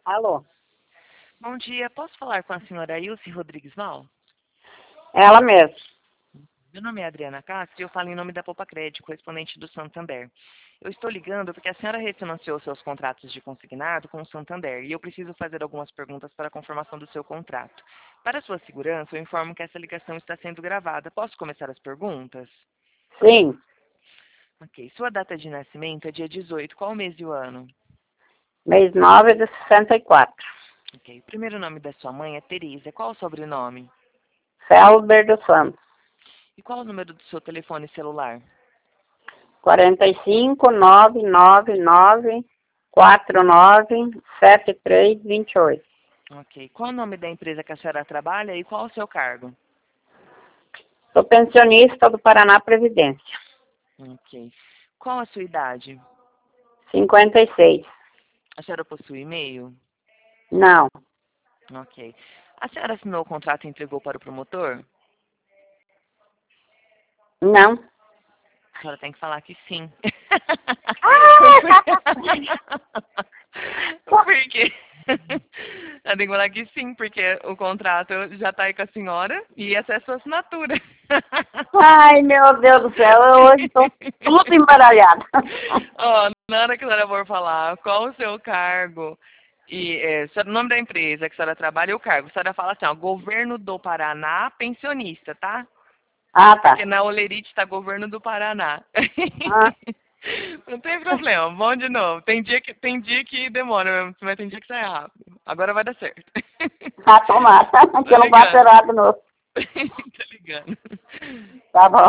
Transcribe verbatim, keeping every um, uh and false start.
Alô? Bom dia, posso falar com a senhora Ilse Rodrigues Val? Ela mesmo. Meu nome é Adriana Castro e eu falo em nome da Poupa Crédito, correspondente do Santander. Eu estou ligando porque a senhora refinanciou seus contratos de consignado com o Santander e eu preciso fazer algumas perguntas para a confirmação do seu contrato. Para sua segurança, eu informo que essa ligação está sendo gravada. Posso começar as perguntas? Sim. Ok. Sua data de nascimento é dia dezoito. Qual o mês e o ano? Mês nove de sessenta e quatro. Ok. O primeiro nome da sua mãe é Tereza. Qual o sobrenome? Felber dos Santos. E qual o número do seu telefone celular? quarenta e cinco, nove nove nove, quatro nove, sete três, vinte e oito. Ok. Qual o nome da empresa que a senhora trabalha e qual o seu cargo? Sou pensionista do Paraná Previdência. Ok. Qual a sua idade? cinquenta e seis. A senhora possui e-mail? Não. Ok. A senhora assinou o contrato e entregou para o promotor? Não. A senhora tem que falar que sim. Por quê? Ela tem que falar que sim, porque o contrato já está aí com a senhora e essa é a sua assinatura. Ai, meu Deus do céu, eu hoje estou tudo embaralhada. Ó, na hora que a senhora for falar qual o seu cargo e é, o nome da empresa que a senhora trabalha e o cargo, a senhora fala assim, ó, Governo do Paraná, pensionista, tá? Ah, tá. Porque na Olerite está Governo do Paraná. Ah, Não tem problema, vamos de novo. Tem dia que, tem dia que demora mesmo, mas tem dia que sai rápido. Agora vai dar certo. ah tomara, que Tô eu não faço ligando. errado, não. Tô ligando. Tá bom.